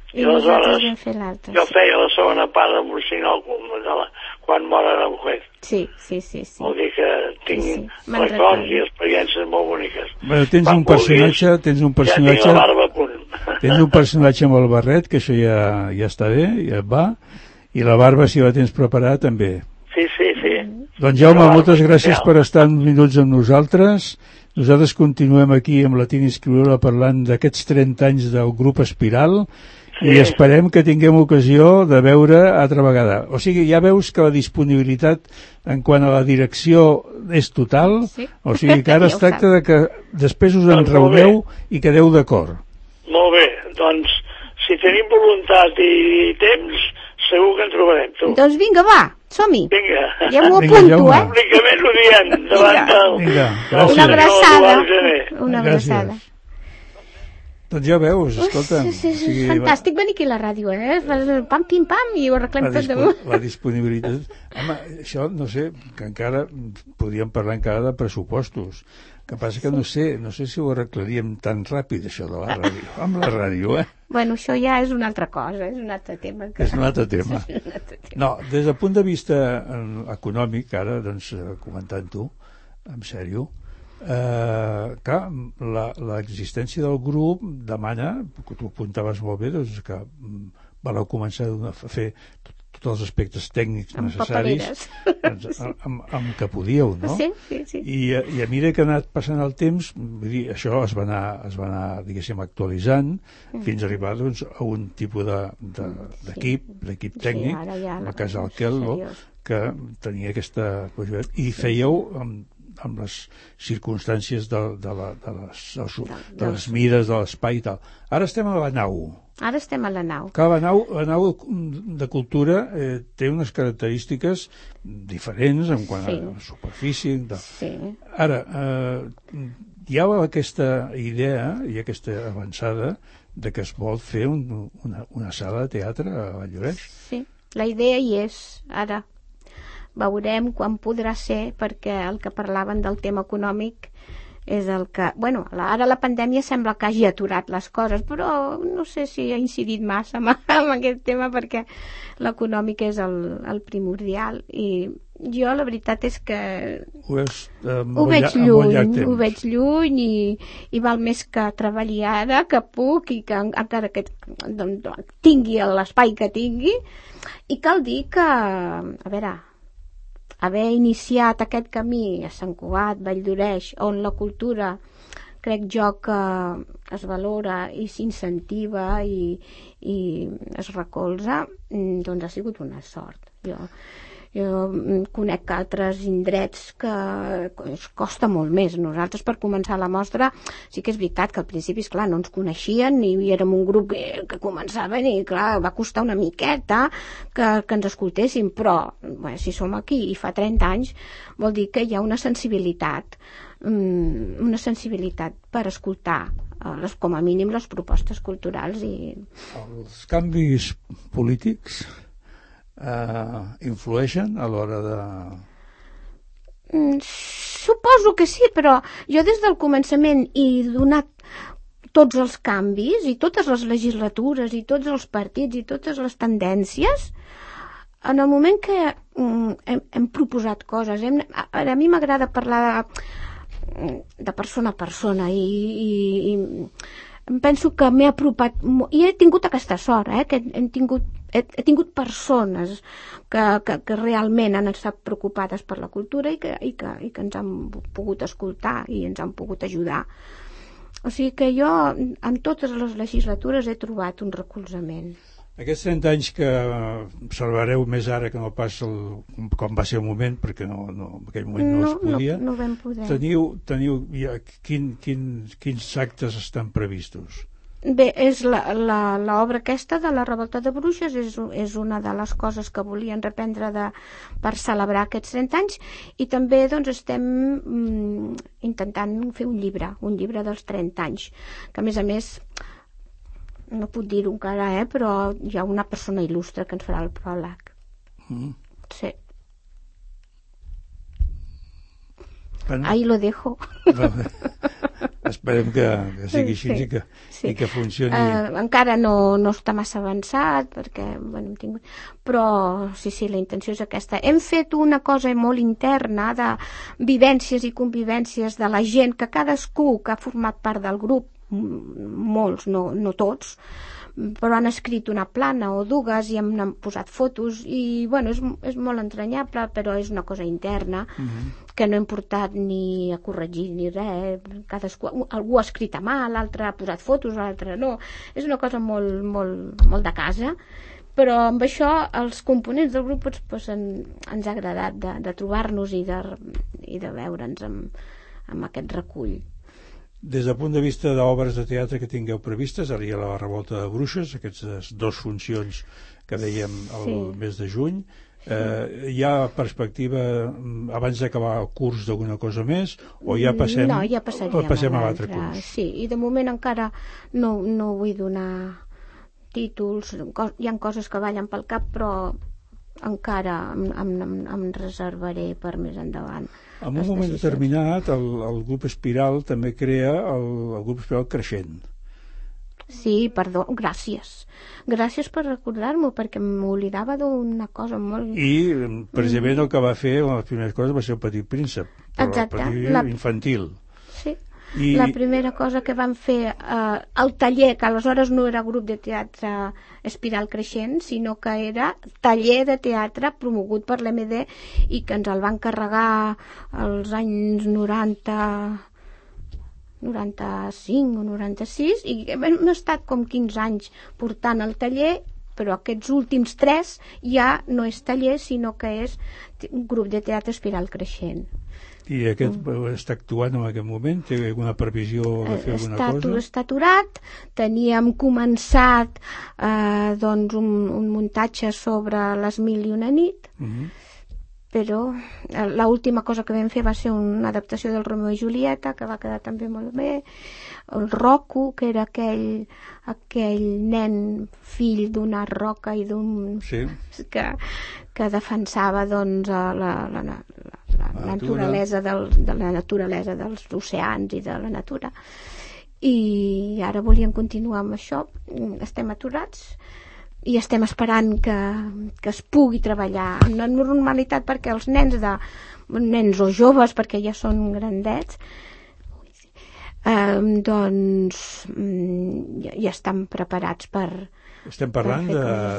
I nosaltres vam fer l'altra. Jo feia la segona part de Monsinol quan mor Aranjuez. Sí. Vol dir que tinc records i experiències molt boniques. Bueno, tens un personatge... Ja tinc la barba a punt. Tens un personatge amb el barret, que això ja està bé, ja et va, i la barba, si la tens preparada, també. Sí. Doncs Jaume, moltes gràcies per estar uns minuts amb nosaltres. Nosaltres continuem aquí amb la Tini Escriviola parlant d'aquests 30 anys del grup Espiral i esperem que tinguem ocasió de veure altra vegada. O sigui, ja veus que la disponibilitat en quant a la direcció és total, o sigui que ara es tracta de que després us enreuneu i quedeu d'acord. Molt bé, doncs si tenim voluntat i temps segur que en trobarem, tu. Doncs vinga, va, som-hi. Vinga. Ja m'ho apunto, Públicament ho diem davant del... Una abraçada. Una abraçada. Doncs ja veus, escolta. És fantàstic venir aquí a la ràdio, pam, pim, pam, i ho arreglem tot damunt. La disponibilitat. Home, això, no sé, que encara podríem parlar encara de pressupostos. Que passa que no sé si ho arreglaríem tan ràpid, això de la ràdio, amb la ràdio, Bueno, això ja és una altra cosa, és un altre tema. És un altre tema. No, des del punt de vista econòmic, ara, doncs, comentant tu, en sèrio, clar, l'existència del grup demana, que tu apuntaves molt bé, doncs que valeu començar a fer tots els aspectes tècnics necessaris amb que podíeu, no? Sí. I a mesura que ha anat passant el temps, vull dir, això es va anar diguéssim, actualitzant fins a arribar doncs, a un tipus d'equip tècnic, en el cas del Kello, que tenia aquesta possibilitat, i fèieu amb les circumstàncies de les mides de l'espai i tal. Ara estem a la nau. Clar, la nau de cultura té unes característiques diferents en quant a superfície. Ara, hi ha aquesta idea i aquesta avançada de que es vol fer una sala de teatre a Valldoreix. Sí, la idea hi és, ara. Veurem quan podrà ser, perquè el que parlaven del tema econòmic és el que... Bueno, ara la pandèmia sembla que hagi aturat les coses, però no sé si ha incidit massa amb aquest tema, perquè l'econòmic és el primordial. I jo la veritat és que ho veig lluny i val més que treballi ara, que puc, i que encara que tingui l'espai que tingui. I cal dir que, a veure, haver iniciat aquest camí a Sant Cugat, Valldoreix, on la cultura crec jo que es valora i s'incentiva i es recolza, doncs ha sigut una sort. Jo conec altres indrets que es costa molt més. Nosaltres, per començar la mostra, sí que és veritat que al principi, esclar, no ens coneixien i érem un grup que començaven i, clar, va costar una miqueta que ens escoltéssim, però si som aquí i fa 30 anys vol dir que hi ha una sensibilitat per escoltar com a mínim les propostes culturals. Els canvis polítics influeixen a l'hora de... Suposo que sí, però jo des del començament he donat tots els canvis i totes les legislatures i tots els partits i totes les tendències. En el moment que hem proposat coses, a mi m'agrada parlar de persona a persona i penso que m'he apropat i he tingut aquesta sort, que he tingut persones que realment han estat preocupades per la cultura i que ens han pogut escoltar i ens han pogut ajudar. O sigui que jo en totes les legislatures he trobat un recolzament. Aquests 30 anys que observareu més ara que no pas com va ser el moment, perquè en aquell moment no es podia, no vam poder. Teniu quins actes estan previstos? Bé, és l'obra aquesta de la Revolta de Bruixes, és una de les coses que volien reprendre per celebrar aquests 30 anys, i també doncs estem intentant fer un llibre dels 30 anys, que a més no puc dir-ho encara, però hi ha una persona il·lustre que ens farà el pròleg. Sí. Bueno. Ahí lo dejo. Esperem que sigui així i que funcioni. Encara no està massa avançat, perquè, bueno, hem tingut... Però, sí, la intenció és aquesta. Hem fet una cosa molt interna de vivències i convivències de la gent, que cadascú que ha format part del grup, molts, no tots, però han escrit una plana o dues i han posat fotos i, bueno, és molt entranyable, però és una cosa interna que no hem portat ni a corregir ni res. Algú ha escrit a mà, l'altre ha posat fotos, l'altre no. És una cosa molt de casa, però amb això els components del grup ens ha agradat de trobar-nos i de veure'ns amb aquest recull. Des del punt de vista d'obres de teatre que tingueu previstes, ara hi ha la Revolta de Bruixes, aquestes 2 funcions que dèiem el mes de juny, hi ha perspectiva abans d'acabar el curs d'alguna cosa més, o ja passem, no, ja passem a l'altre curs? Sí, i de moment encara no vull donar títols, hi ha coses que ballen pel cap, però encara em reservaré per més endavant. En un moment determinat, el grup Espiral també crea el grup Espiral Creixent. Sí, perdó, gràcies. Gràcies per recordar-m'ho, perquè m'oblidava d'una cosa molt... I precisament el que va fer, una de les primeres coses, va ser el Petit Príncep, però exacte, el Petit infantil. Sí. La primera cosa que van fer al taller, que aleshores no era grup de teatre Espiral Creixent, sinó que era taller de teatre promogut per l'MD i que ens el van carregar als anys 95 o 96 i hem estat com 15 anys portant el taller, però aquests últims 3 ja no és taller, sinó que és un grup de teatre Espiral Creixent. I aquest està actuant en aquest moment? Té alguna previsió de fer alguna cosa? Està aturat. Teníem començat un muntatge sobre les 1001 nit, però l'última cosa que vam fer va ser una adaptació del Romeo i Julieta, que va quedar també molt bé. El Rocco, que era aquell nen fill d'una roca i d'un... Sí. que defensava doncs la naturalesa de la naturalesa dels oceans i de la natura, i ara volíem continuar amb això. Estem aturats i estem esperant que es pugui treballar amb la normalitat, perquè els nens o joves, perquè ja són grandets, doncs ja estan preparats per... Estem parlant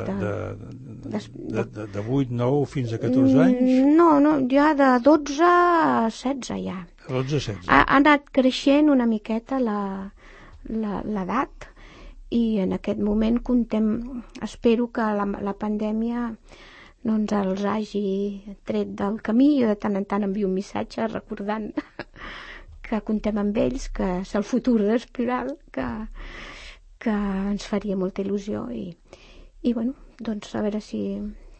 de 8, 9 fins a 14 anys? No, ja de 12 a 16 ja. 12 a 16. Ha anat creixent una miqueta l'edat i en aquest moment espero que la pandèmia no ens els hagi tret del camí. Jo de tant en tant envio un missatge recordant que contem amb ells, que és el futur d'Espiral, que ens faria molta il·lusió i bueno, doncs a veure si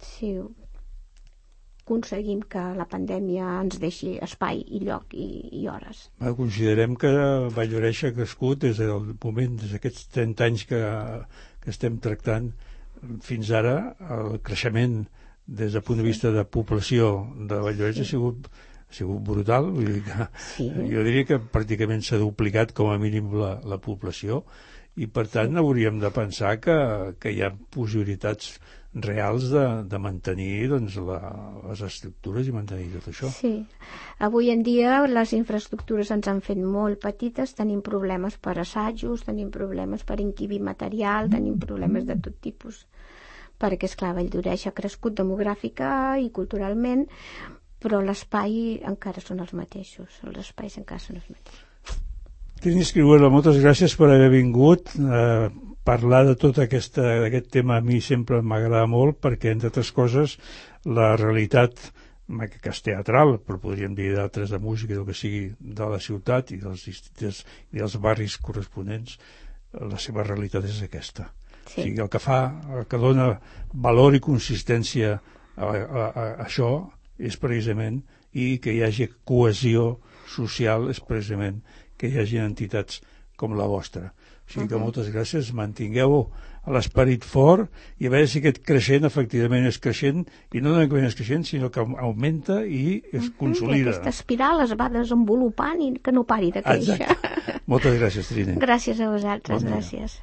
aconseguim que la pandèmia ens deixi espai i lloc i hores. Considerem que Vall d'Oreix ha crescut des del moment, des d'aquests 30 anys que estem tractant fins ara. El creixement des del punt de vista de població de Vall d'Oreix ha sigut brutal. Vull dir que, jo diria que pràcticament s'ha duplicat com a mínim la població, i per tant hauríem de pensar que hi ha possibilitats reals de mantenir doncs, les estructures i mantenir tot això. Sí, avui en dia les infraestructures ens han fet molt petites, tenim problemes per assajos, tenim problemes per inquibir material, tenim problemes de tot tipus, perquè esclar, Vall d'Oreix ha crescut demogràfica i culturalment, però l'espai encara són els mateixos, els espais encara són els mateixos. Trini Escrihuela, moltes gràcies per haver vingut a parlar de tot aquest tema. A mi sempre m'agrada molt perquè, entre altres coses, la realitat que és teatral, però podríem dir d'altres de música, del que sigui de la ciutat i dels districtes i dels barris corresponents, la seva realitat és aquesta. Sí. O sigui, el que dona valor i consistència a això és precisament, i que hi hagi cohesió social és precisament que hi hagi entitats com la vostra. O sigui que moltes gràcies, mantingueu l'esperit fort i a veure si aquest creixent efectivament és creixent, i no només és creixent, sinó que augmenta i es consolida. Aquesta espiral es va desenvolupant i que no pari de créixer. Exacte. Moltes gràcies, Trine. Gràcies a vosaltres, gràcies.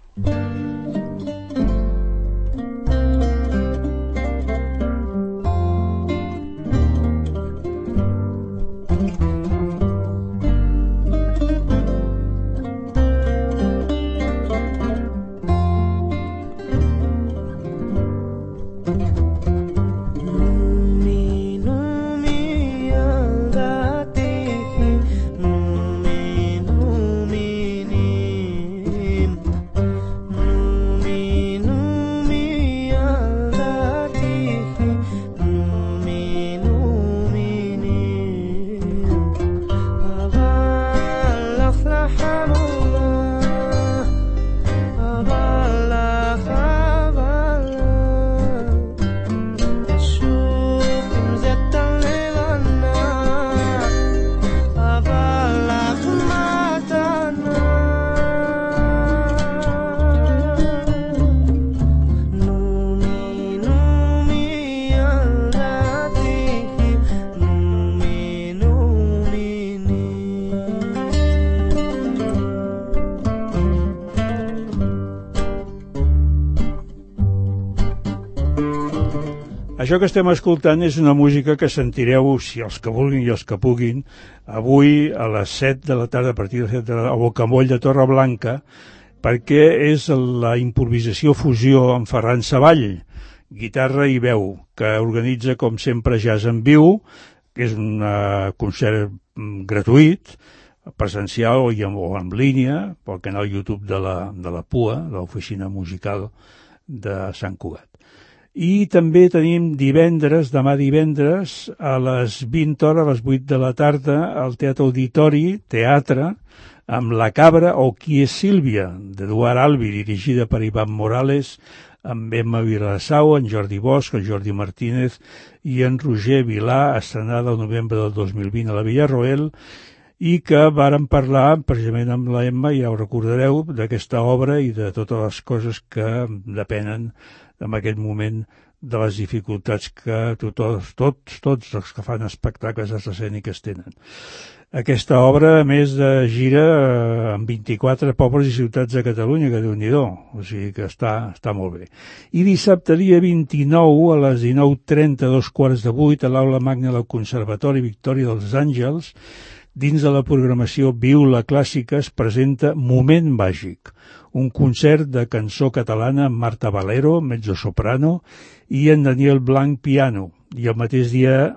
Això que estem escoltant és una música que sentireu, si els que vulguin i els que puguin, avui a les 7 de la tarda, a partir de 7 de la tarda, a Bocamoll de Torreblanca, perquè és la improvisació fusió amb Ferran Savall, guitarra i veu, que organitza, com sempre, Jazz en Viu, que és un concert gratuït, presencial o en línia, pel canal YouTube de la PUA, de l'Oficina Musical de Sant Cugat. I també tenim demà divendres, a les 20 hores, a les 8 de la tarda, al Teatre Auditori, amb La Cabra o Qui és Sílvia, d'Eduard Albi, dirigida per Ivan Morales, amb Emma Vilassau, en Jordi Bosch, en Jordi Martínez i en Roger Vilà, estrenada el novembre del 2020 a la Villarroel, i que vàrem parlar precisament amb la Emma, ja ho recordareu, d'aquesta obra i de totes les coses que depenen en aquest moment de les dificultats que tots els que fan espectacles escèniques tenen. Aquesta obra, a més, gira en 24 pobles i ciutats de Catalunya, que Déu-n'hi-do, o sigui que està molt bé. I dissabte, dia 29, a les 19:30, 19:45, a l'Aula Magna del Conservatori Victòria dels Àngels, dins de la programació Viu-la Clàssica, es presenta Moment Màgic, un concert de cançó catalana amb Marta Valero, mezzosoprano, i en Daniel Blanc, piano. I el mateix dia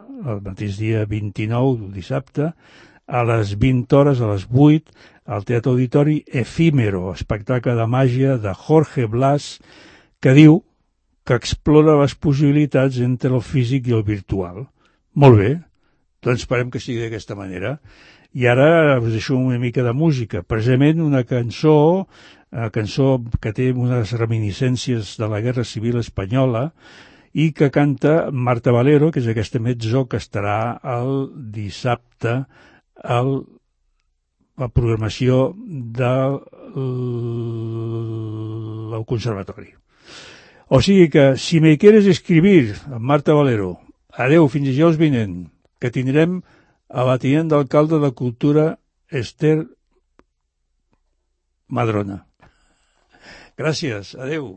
29, dissabte, a les 20 hores, a les 8, al Teatre Auditori, Efímero, espectacle de màgia de Jorge Blas, que diu que explora les possibilitats entre el físic i el virtual. Molt bé, doncs esperem que sigui d'aquesta manera. I ara us deixo una mica de música, precisament una cançó que té unes reminiscències de la Guerra Civil Espanyola i que canta Marta Valero, que és aquesta mezzo que estarà el dissabte a la programació del conservatori. O sigui que, si me quieres escribir, amb Marta Valero, adeu, fins dijous vinent, que tindrem a la tinent d'alcalde de Cultura, Esther Madrona. Gràcies, adeu.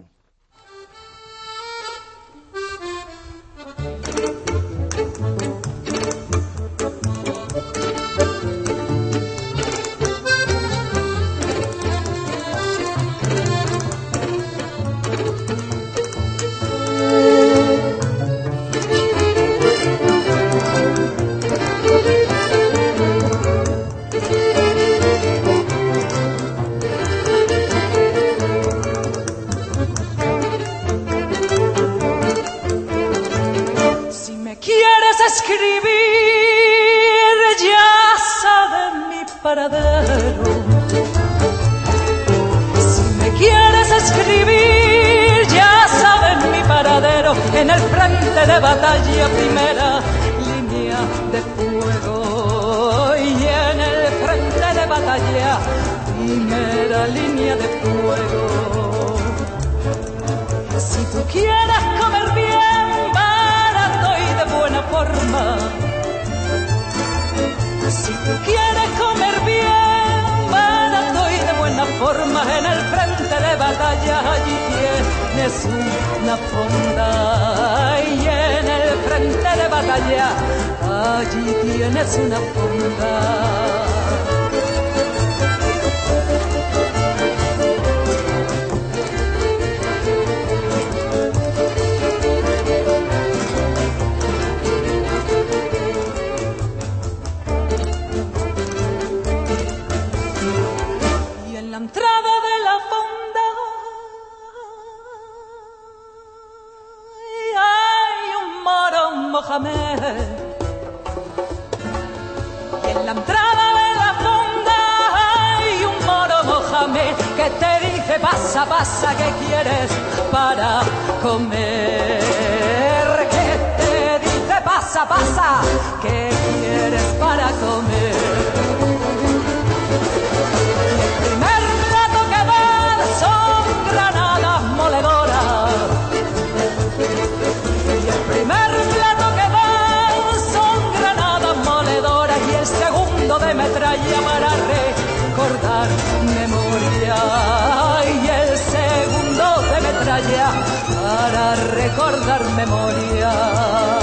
Si me quieres escribir, ya saben mi paradero, en el frente de batalla, primera línea de fuego, y en el frente de batalla, primera línea de fuego. Si tú quieres comer bien, barato y de buena forma. Si tú quieres comer bien, barato y de buena forma, en el frente de batalla allí tienes una fonda. Y en el frente de batalla allí tienes una fonda. Entrada de la fonda hay un moro Mohamed, y en la entrada de la fonda hay un moro Mohamed que te dice pasa, pasa, ¿qué quieres para comer? Que te dice pasa, pasa, ¿qué quieres para comer? De metralla para recordar memoria, y el segundo de metralla para recordar memoria.